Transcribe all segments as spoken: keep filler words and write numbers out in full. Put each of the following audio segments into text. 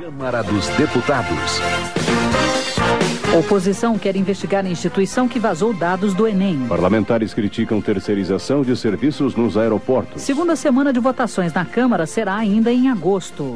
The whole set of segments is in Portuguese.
Câmara dos Deputados. Oposição quer investigar a instituição que vazou dados do Enem. Parlamentares criticam terceirização de serviços nos aeroportos. Segunda semana de votações na Câmara será ainda em agosto.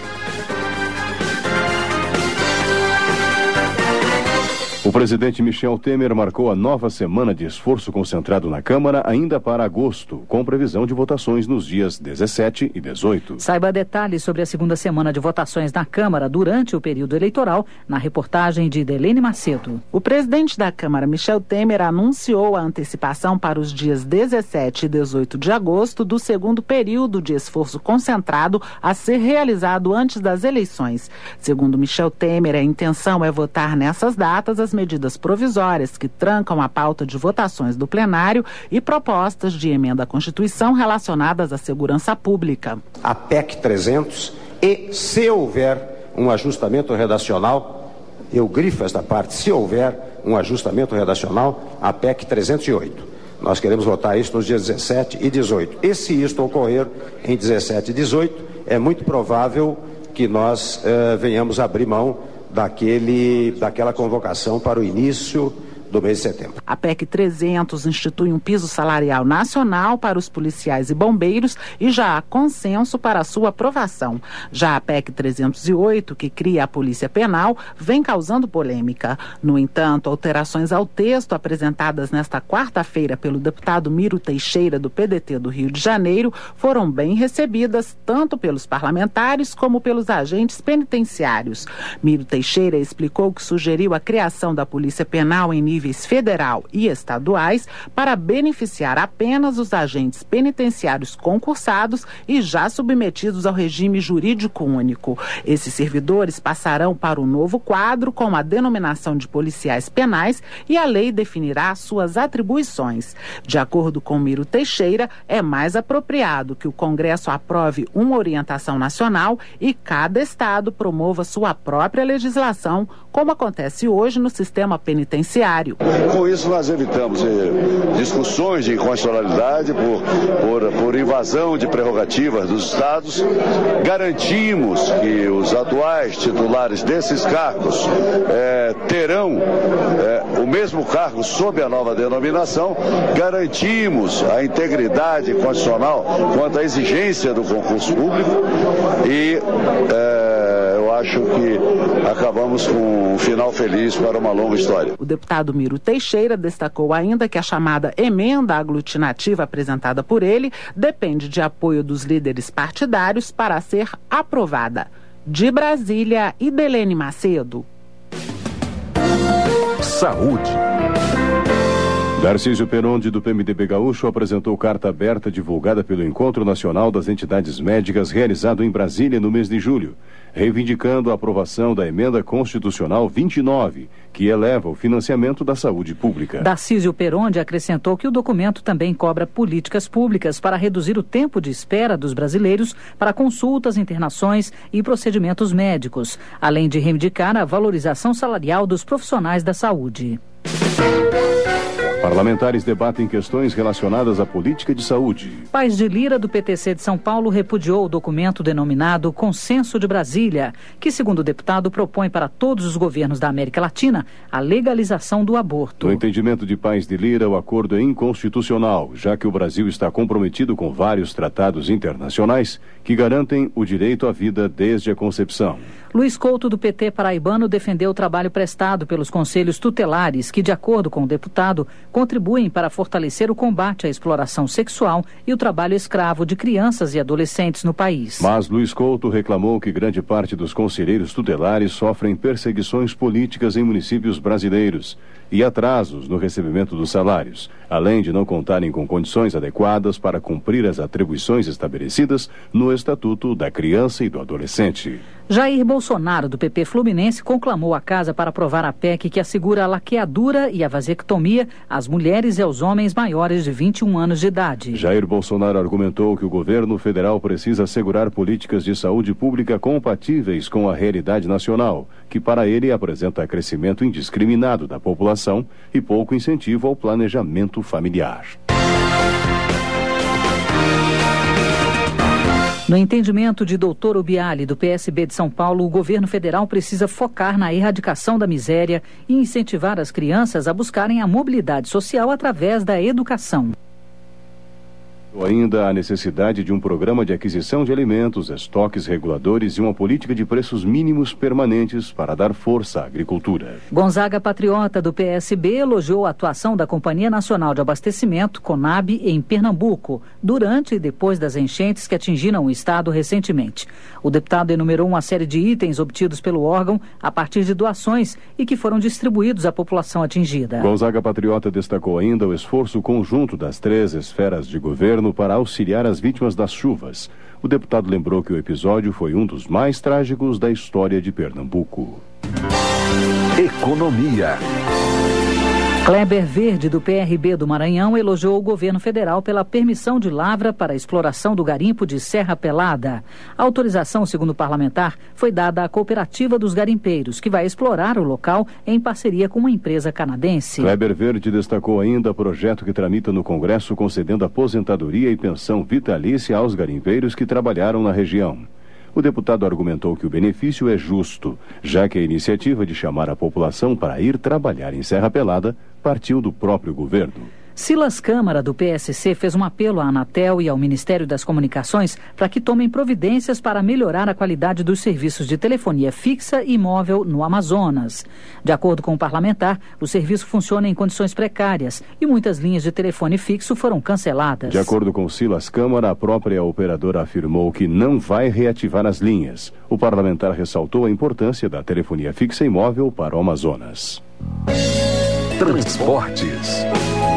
O presidente Michel Temer marcou a nova semana de esforço concentrado na Câmara ainda para agosto, com previsão de votações nos dias dezessete e dezoito. Saiba detalhes sobre a segunda semana de votações na Câmara durante o período eleitoral, na reportagem de Delene Macedo. O presidente da Câmara, Michel Temer, anunciou a antecipação para os dias dezessete e dezoito de agosto do segundo período de esforço concentrado a ser realizado antes das eleições. Segundo Michel Temer, a intenção é votar nessas datas as medidas provisórias que trancam a pauta de votações do plenário e propostas de emenda à Constituição relacionadas à segurança pública. A P E C trezentos e, se houver um ajustamento redacional, eu grifo esta parte, se houver um ajustamento redacional, a P E C trezentos e oito. Nós queremos votar isso nos dias dezessete e dezoito. E se isto ocorrer em dezessete e dezoito, é muito provável que nós eh, venhamos abrir mão Daquele, daquela convocação para o início do mês de setembro. A P E C trezentos institui um piso salarial nacional para os policiais e bombeiros e já há consenso para a sua aprovação. Já a P E C trezentos e oito, que cria a Polícia Penal, vem causando polêmica. No entanto, alterações ao texto apresentadas nesta quarta-feira pelo deputado Miro Teixeira, do P D T do Rio de Janeiro, foram bem recebidas tanto pelos parlamentares como pelos agentes penitenciários. Miro Teixeira explicou que sugeriu a criação da Polícia Penal em nível federal e estaduais para beneficiar apenas os agentes penitenciários concursados e já submetidos ao regime jurídico único. Esses servidores passarão para o novo quadro com a denominação de policiais penais e a lei definirá suas atribuições. De acordo com Miro Teixeira, é mais apropriado que o Congresso aprove uma orientação nacional e cada estado promova sua própria legislação, como acontece hoje no sistema penitenciário. Com isso, nós evitamos eh, discussões de inconstitucionalidade por, por, por invasão de prerrogativas dos estados. Garantimos que os atuais titulares desses cargos eh, terão eh, o mesmo cargo sob a nova denominação. Garantimos a integridade constitucional quanto à exigência do concurso público e eh, eu acho que acabamos com um final feliz para uma longa história. O deputado Miro Teixeira destacou ainda que a chamada emenda aglutinativa apresentada por ele depende de apoio dos líderes partidários para ser aprovada. De Brasília, Idelene Macedo. Saúde. Tarcísio Peronde, do P M D B Gaúcho, apresentou carta aberta divulgada pelo Encontro Nacional das Entidades Médicas realizado em Brasília no mês de julho, reivindicando a aprovação da Emenda Constitucional vinte e nove, que eleva o financiamento da saúde pública. Tarcísio Peronde acrescentou que o documento também cobra políticas públicas para reduzir o tempo de espera dos brasileiros para consultas, internações e procedimentos médicos, além de reivindicar a valorização salarial dos profissionais da saúde. Parlamentares debatem questões relacionadas à política de saúde. Paes de Lira, do P T C de São Paulo, repudiou o documento denominado Consenso de Brasília, que, segundo o deputado, propõe para todos os governos da América Latina a legalização do aborto. No entendimento de Paes de Lira, o acordo é inconstitucional, já que o Brasil está comprometido com vários tratados internacionais que garantem o direito à vida desde a concepção. Luiz Couto, do P T paraibano, defendeu o trabalho prestado pelos conselhos tutelares que, de acordo com o deputado, contribuem para fortalecer o combate à exploração sexual e o trabalho escravo de crianças e adolescentes no país. Mas Luiz Couto reclamou que grande parte dos conselheiros tutelares sofrem perseguições políticas em municípios brasileiros e atrasos no recebimento dos salários, além de não contarem com condições adequadas para cumprir as atribuições estabelecidas no Estatuto da Criança e do Adolescente. Jair Bolsonaro, do P P Fluminense, conclamou a Casa para aprovar a P E C que assegura a laqueadura e a vasectomia às mulheres e aos homens maiores de vinte e um anos de idade. Jair Bolsonaro argumentou que o governo federal precisa assegurar políticas de saúde pública compatíveis com a realidade nacional, que para ele apresenta crescimento indiscriminado da população e pouco incentivo ao planejamento familiar. No entendimento de doutor Ubiali, do P S B de São Paulo, o governo federal precisa focar na erradicação da miséria e incentivar as crianças a buscarem a mobilidade social através da educação. Ainda a necessidade de um programa de aquisição de alimentos, estoques reguladores e uma política de preços mínimos permanentes para dar força à agricultura. Gonzaga Patriota, do P S B, elogiou a atuação da Companhia Nacional de Abastecimento, Conab, em Pernambuco, durante e depois das enchentes que atingiram o estado recentemente. O deputado enumerou uma série de itens obtidos pelo órgão a partir de doações e que foram distribuídos à população atingida. Gonzaga Patriota destacou ainda o esforço conjunto das três esferas de governo para auxiliar as vítimas das chuvas. O deputado lembrou que o episódio foi um dos mais trágicos da história de Pernambuco. Economia. Kleber Verde, do P R B do Maranhão, elogiou o governo federal pela permissão de lavra para a exploração do garimpo de Serra Pelada. A autorização, segundo o parlamentar, foi dada à Cooperativa dos Garimpeiros, que vai explorar o local em parceria com uma empresa canadense. Kleber Verde destacou ainda projeto que tramita no Congresso concedendo aposentadoria e pensão vitalícia aos garimpeiros que trabalharam na região. O deputado argumentou que o benefício é justo, já que a iniciativa de chamar a população para ir trabalhar em Serra Pelada partiu do próprio governo. Silas Câmara, do P S C, fez um apelo à Anatel e ao Ministério das Comunicações para que tomem providências para melhorar a qualidade dos serviços de telefonia fixa e móvel no Amazonas. De acordo com o parlamentar, o serviço funciona em condições precárias e muitas linhas de telefone fixo foram canceladas. De acordo com Silas Câmara, a própria operadora afirmou que não vai reativar as linhas. O parlamentar ressaltou a importância da telefonia fixa e móvel para o Amazonas. Transportes.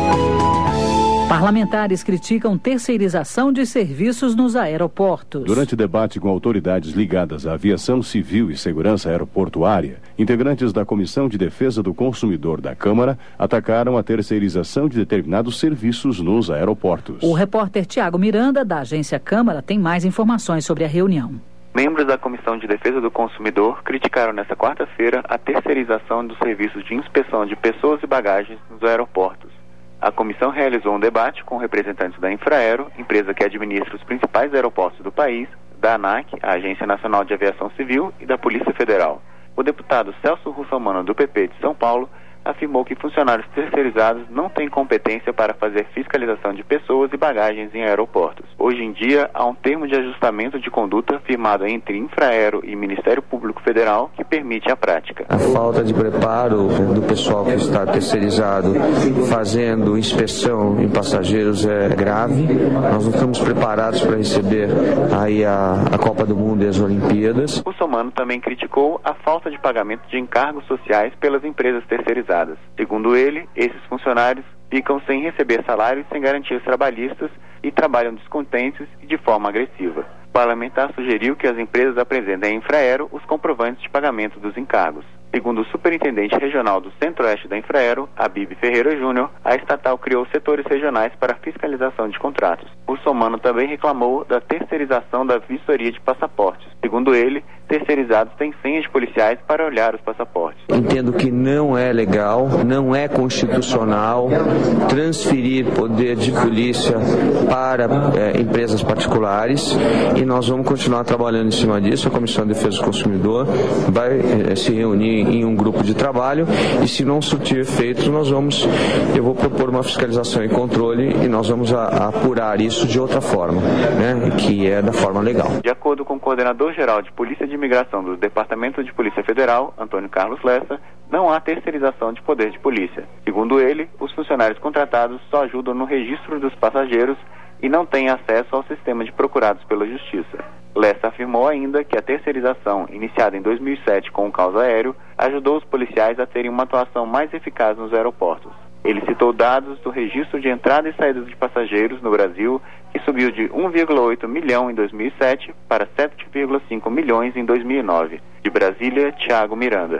Parlamentares criticam terceirização de serviços nos aeroportos. Durante debate com autoridades ligadas à aviação civil e segurança aeroportuária, integrantes da Comissão de Defesa do Consumidor da Câmara atacaram a terceirização de determinados serviços nos aeroportos. O repórter Tiago Miranda, da agência Câmara, tem mais informações sobre a reunião. Membros da Comissão de Defesa do Consumidor criticaram nesta quarta-feira a terceirização dos serviços de inspeção de pessoas e bagagens nos aeroportos. A comissão realizou um debate com representantes da Infraero, empresa que administra os principais aeroportos do país, da ANAC, a Agência Nacional de Aviação Civil, e da Polícia Federal. O deputado Celso Russomano, do P P de São Paulo, afirmou que funcionários terceirizados não têm competência para fazer fiscalização de pessoas e bagagens em aeroportos. Hoje em dia, há um termo de ajustamento de conduta firmado entre Infraero e Ministério Público Federal que permite a prática. A falta de preparo do pessoal que está terceirizado fazendo inspeção em passageiros é grave. Nós não estamos preparados para receber aí a, a Copa do Mundo e as Olimpíadas. O Russomano também criticou a falta de pagamento de encargos sociais pelas empresas terceirizadas. Segundo ele, esses funcionários ficam sem receber salários, sem garantias trabalhistas e trabalham descontentes e de forma agressiva. O parlamentar sugeriu que as empresas apresentem à Infraero os comprovantes de pagamento dos encargos. Segundo o superintendente regional do Centro-Oeste da Infraero, Habib Ferreira Júnior, a estatal criou setores regionais para fiscalização de contratos. O Russomano também reclamou da terceirização da vistoria de passaportes. Segundo ele, terceirizados têm senhas de policiais para olhar os passaportes. Entendo que não é legal, não é constitucional transferir poder de polícia para é, empresas particulares e nós vamos continuar trabalhando em cima disso. A Comissão de Defesa do Consumidor vai é, se reunir em um grupo de trabalho e se não surtir efeitos, nós vamos, eu vou propor uma fiscalização e controle e nós vamos a, a apurar isso de outra forma, né, que é da forma legal. De acordo com o coordenador-geral de Polícia de Imigração do Departamento de Polícia Federal, Antônio Carlos Lessa, não há terceirização de poder de polícia. Segundo ele, os funcionários contratados só ajudam no registro dos passageiros e não têm acesso ao sistema de procurados pela Justiça. Lessa afirmou ainda que a terceirização, iniciada em dois mil e sete com o caos aéreo, ajudou os policiais a terem uma atuação mais eficaz nos aeroportos. Ele citou dados do registro de entrada e saída de passageiros no Brasil, que subiu de um vírgula oito milhão em dois mil e sete para sete vírgula cinco milhões em dois mil e nove. De Brasília, Tiago Miranda.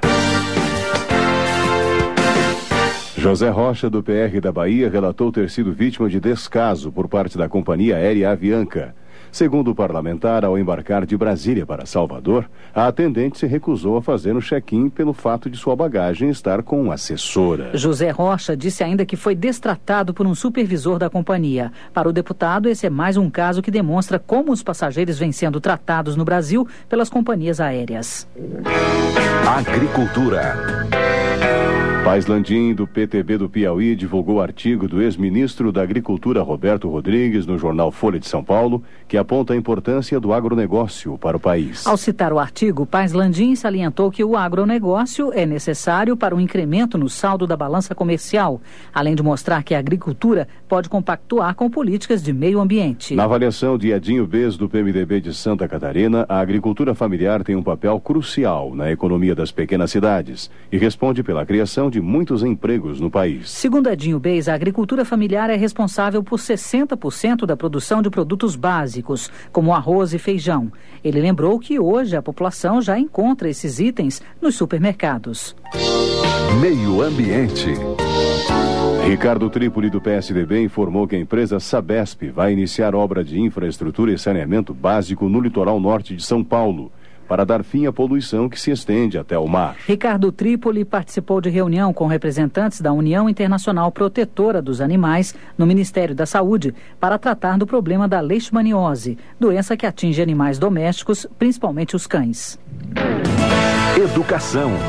José Rocha, do P R da Bahia, relatou ter sido vítima de descaso por parte da companhia aérea Avianca. Segundo o parlamentar, ao embarcar de Brasília para Salvador, a atendente se recusou a fazer um check-in pelo fato de sua bagagem estar com assessora. José Rocha disse ainda que foi destratado por um supervisor da companhia. Para o deputado, esse é mais um caso que demonstra como os passageiros vêm sendo tratados no Brasil pelas companhias aéreas. Agricultura. Paz Landim, do P T B do Piauí, divulgou artigo do ex-ministro da Agricultura Roberto Rodrigues no jornal Folha de São Paulo, que aponta a importância do agronegócio para o país. Ao citar o artigo, Paz Landim salientou que o agronegócio é necessário para o incremento no saldo da balança comercial, além de mostrar que a agricultura pode compactuar com políticas de meio ambiente. Na avaliação de Edinho Bez, do P M D B de Santa Catarina, a agricultura familiar tem um papel crucial na economia das pequenas cidades e responde pela criação de muitos empregos no país. Segundo Edinho Bez, a agricultura familiar é responsável por sessenta por cento da produção de produtos básicos, como arroz e feijão. Ele lembrou que hoje a população já encontra esses itens nos supermercados. Meio Ambiente. Ricardo Trípoli, do P S D B, informou que a empresa Sabesp vai iniciar obra de infraestrutura e saneamento básico no litoral norte de São Paulo, para dar fim à poluição que se estende até o mar. Ricardo Trípoli participou de reunião com representantes da União Internacional Protetora dos Animais no Ministério da Saúde para tratar do problema da leishmaniose, doença que atinge animais domésticos, principalmente os cães. Educação.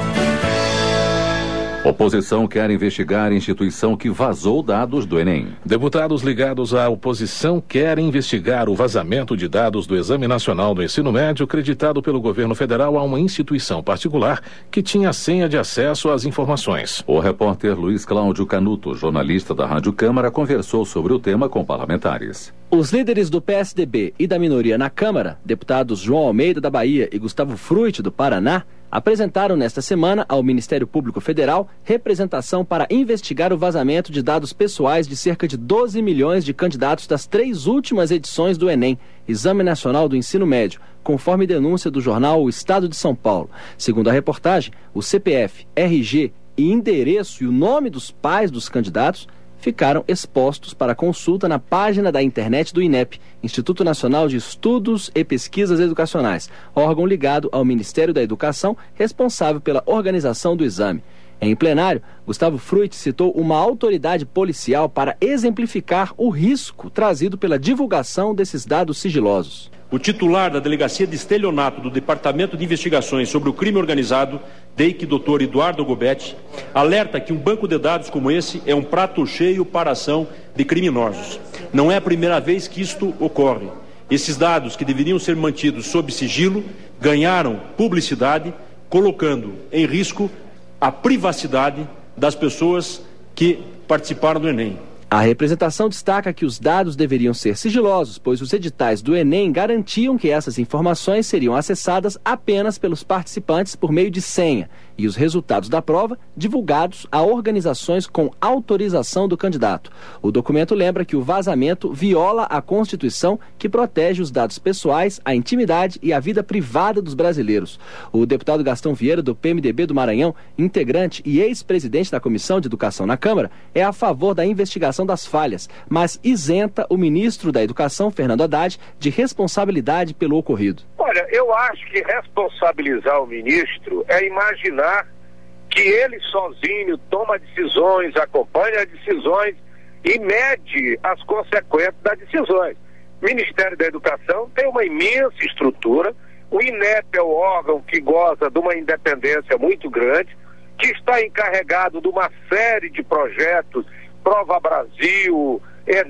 Oposição quer investigar a instituição que vazou dados do Enem. Deputados ligados à oposição querem investigar o vazamento de dados do Exame Nacional do Ensino Médio creditado pelo governo federal a uma instituição particular que tinha senha de acesso às informações. O repórter Luiz Cláudio Canuto, jornalista da Rádio Câmara, conversou sobre o tema com parlamentares. Os líderes do P S D B e da minoria na Câmara, deputados João Almeida da Bahia e Gustavo Fruit do Paraná, apresentaram nesta semana ao Ministério Público Federal representação para investigar o vazamento de dados pessoais de cerca de doze milhões de candidatos das três últimas edições do Enem, Exame Nacional do Ensino Médio, conforme denúncia do jornal O Estado de São Paulo. Segundo a reportagem, o C P F, R G e endereço e o nome dos pais dos candidatos ficaram expostos para consulta na página da internet do INEP, Instituto Nacional de Estudos e Pesquisas Educacionais, órgão ligado ao Ministério da Educação, responsável pela organização do exame. Em plenário, Gustavo Fruit citou uma autoridade policial para exemplificar o risco trazido pela divulgação desses dados sigilosos. O titular da Delegacia de Estelionato do Departamento de Investigações sobre o Crime Organizado, D E I C doutor Eduardo Gobetti, alerta que um banco de dados como esse é um prato cheio para a ação de criminosos. Não é a primeira vez que isto ocorre. Esses dados, que deveriam ser mantidos sob sigilo, ganharam publicidade, colocando em risco a privacidade das pessoas que participaram do Enem. A representação destaca que os dados deveriam ser sigilosos, pois os editais do Enem garantiam que essas informações seriam acessadas apenas pelos participantes por meio de senha e os resultados da prova divulgados a organizações com autorização do candidato. O documento lembra que o vazamento viola a Constituição, que protege os dados pessoais, a intimidade e a vida privada dos brasileiros. O deputado Gastão Vieira, do P M D B do Maranhão, integrante e ex-presidente da Comissão de Educação na Câmara, é a favor da investigação das falhas, mas isenta o ministro da Educação, Fernando Haddad, de responsabilidade pelo ocorrido. Olha, eu acho que responsabilizar o ministro é imaginar que ele sozinho toma decisões, acompanha as decisões e mede as consequências das decisões. O Ministério da Educação tem uma imensa estrutura, o INEP é o órgão que goza de uma independência muito grande, que está encarregado de uma série de projetos, Prova Brasil,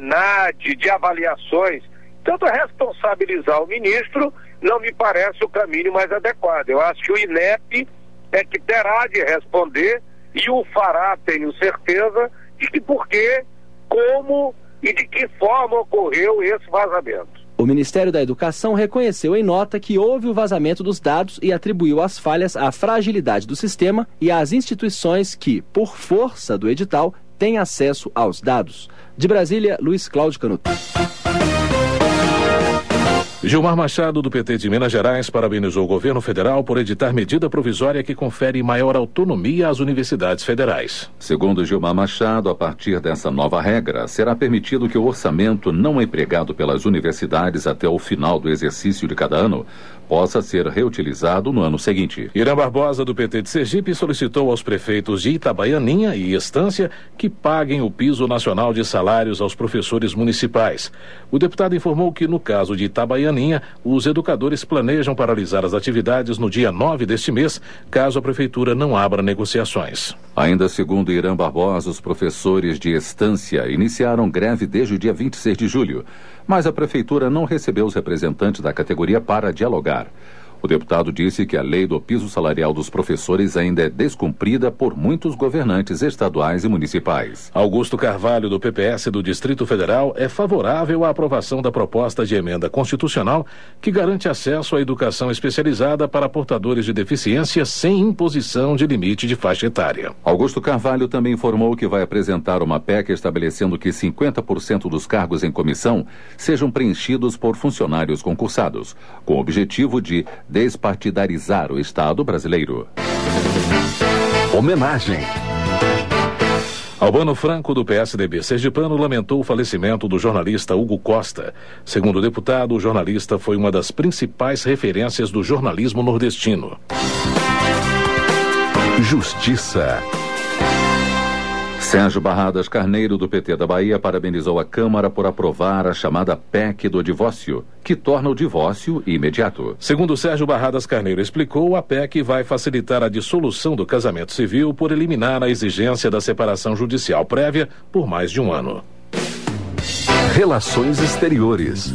ENAD, de avaliações. Tanto responsabilizar o ministro não me parece o caminho mais adequado. Eu acho que o INEP é que terá de responder e o fará, tenho certeza, de que por quê, como e de que forma ocorreu esse vazamento. O Ministério da Educação reconheceu em nota que houve o vazamento dos dados e atribuiu as falhas à fragilidade do sistema e às instituições que, por força do edital, têm acesso aos dados. De Brasília, Luiz Cláudio Canuto. Gilmar Machado, do P T de Minas Gerais, parabenizou o governo federal por editar medida provisória que confere maior autonomia às universidades federais. Segundo Gilmar Machado, a partir dessa nova regra, será permitido que o orçamento não empregado pelas universidades até o final do exercício de cada ano possa ser reutilizado no ano seguinte. Irã Barbosa, do P T de Sergipe, solicitou aos prefeitos de Itabaianinha e Estância que paguem o piso nacional de salários aos professores municipais. O deputado informou que, no caso de Itabaianinha, os educadores planejam paralisar as atividades no dia nove deste mês, caso a prefeitura não abra negociações. Ainda segundo Irã Barbosa, os professores de Estância iniciaram greve desde o dia vinte e seis de julho, mas a prefeitura não recebeu os representantes da categoria para dialogar. O deputado disse que a lei do piso salarial dos professores ainda é descumprida por muitos governantes estaduais e municipais. Augusto Carvalho, do P P S do Distrito Federal, é favorável à aprovação da proposta de emenda constitucional que garante acesso à educação especializada para portadores de deficiência sem imposição de limite de faixa etária. Augusto Carvalho também informou que vai apresentar uma P E C estabelecendo que cinquenta por cento dos cargos em comissão sejam preenchidos por funcionários concursados, com o objetivo de despartidarizar o Estado brasileiro. Homenagem. Albano Franco, do P S D B sergipano, lamentou o falecimento do jornalista Hugo Costa. Segundo o deputado, o jornalista foi uma das principais referências do jornalismo nordestino. Justiça. Sérgio Barradas Carneiro, do P T da Bahia, parabenizou a Câmara por aprovar a chamada P E C do divórcio, que torna o divórcio imediato. Segundo Sérgio Barradas Carneiro explicou, a P E C vai facilitar a dissolução do casamento civil por eliminar a exigência da separação judicial prévia por mais de um ano. Relações Exteriores.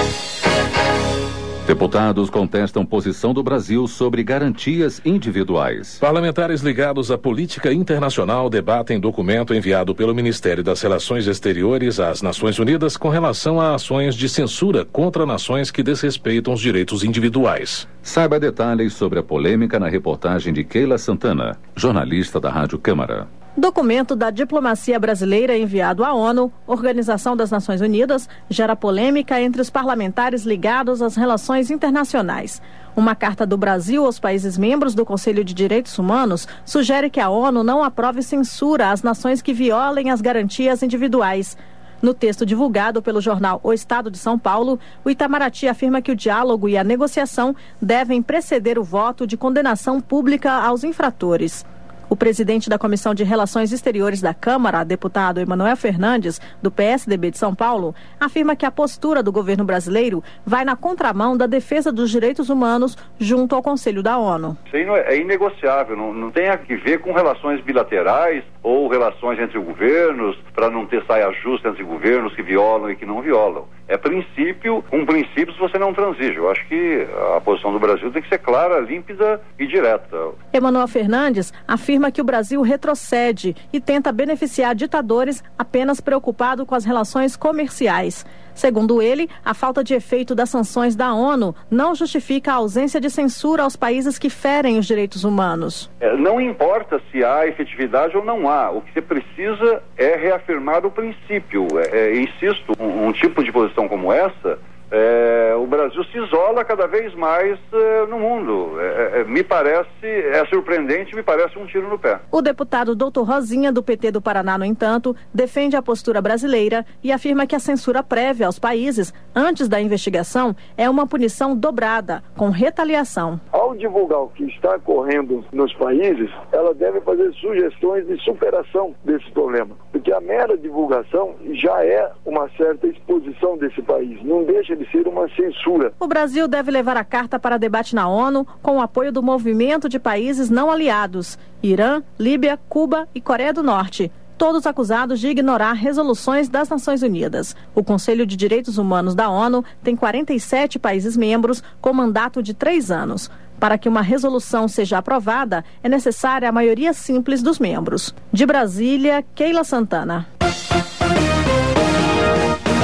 Deputados contestam posição do Brasil sobre garantias individuais. Parlamentares ligados à política internacional debatem documento enviado pelo Ministério das Relações Exteriores às Nações Unidas com relação a ações de censura contra nações que desrespeitam os direitos individuais. Saiba detalhes sobre a polêmica na reportagem de Keila Santana, jornalista da Rádio Câmara. Documento da diplomacia brasileira enviado à ONU, Organização das Nações Unidas, gera polêmica entre os parlamentares ligados às relações internacionais. Uma carta do Brasil aos países membros do Conselho de Direitos Humanos sugere que a ONU não aprove censura às nações que violem as garantias individuais. No texto divulgado pelo jornal O Estado de São Paulo, o Itamaraty afirma que o diálogo e a negociação devem preceder o voto de condenação pública aos infratores. O presidente da Comissão de Relações Exteriores da Câmara, deputado Emanuel Fernandes, do P S D B de São Paulo, afirma que a postura do governo brasileiro vai na contramão da defesa dos direitos humanos junto ao Conselho da ONU. Isso aí não é, é inegociável, não, não tem a que ver com relações bilaterais ou relações entre governos, para não ter saia justa entre governos que violam e que não violam. É princípio, com princípios você não transige. Eu acho que a posição do Brasil tem que ser clara, límpida e direta. Emanuel Fernandes afirma que o Brasil retrocede e tenta beneficiar ditadores apenas preocupado com as relações comerciais. Segundo ele, a falta de efeito das sanções da ONU não justifica a ausência de censura aos países que ferem os direitos humanos. É, não importa se há efetividade ou não há. O que se precisa é reafirmar o princípio. É, é, insisto, um, um tipo de posição como essa, é, o Brasil se isola cada vez mais é, no mundo. É, é, me parece, é surpreendente, me parece um tiro no pé. O deputado doutor Rosinha, do P T do Paraná, no entanto, defende a postura brasileira e afirma que a censura prévia aos países, antes da investigação, é uma punição dobrada, com retaliação. Ao divulgar o que está ocorrendo nos países, ela deve fazer sugestões de superação desse problema, porque a mera divulgação já é uma certa exposição desse país, não deixa de ser uma censura. O Brasil deve levar a carta para debate na ONU com o apoio do movimento de países não aliados, Irã, Líbia, Cuba e Coreia do Norte, todos acusados de ignorar resoluções das Nações Unidas. O Conselho de Direitos Humanos da ONU tem quarenta e sete países membros com mandato de três anos. Para que uma resolução seja aprovada, é necessária a maioria simples dos membros. De Brasília, Keila Santana.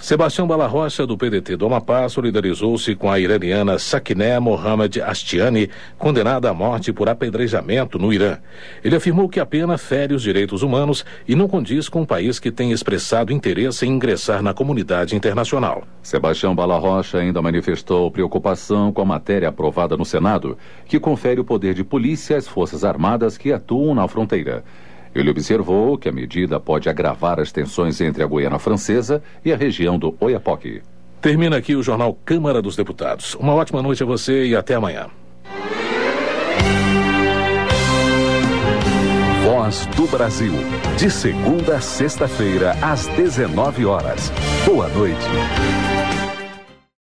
Sebastião Balarrocha, do P D T do Amapá, solidarizou-se com a iraniana Sakineh Mohamed Ashtiani, condenada à morte por apedrejamento no Irã. Ele afirmou que a pena fere os direitos humanos e não condiz com um país que tem expressado interesse em ingressar na comunidade internacional. Sebastião Balarrocha ainda manifestou preocupação com a matéria aprovada no Senado, que confere o poder de polícia às Forças Armadas que atuam na fronteira. Ele observou que a medida pode agravar as tensões entre a Guiana Francesa e a região do Oiapoque. Termina aqui o jornal Câmara dos Deputados. Uma ótima noite a você e até amanhã. Voz do Brasil. De segunda a sexta-feira, às dezenove horas. Boa noite.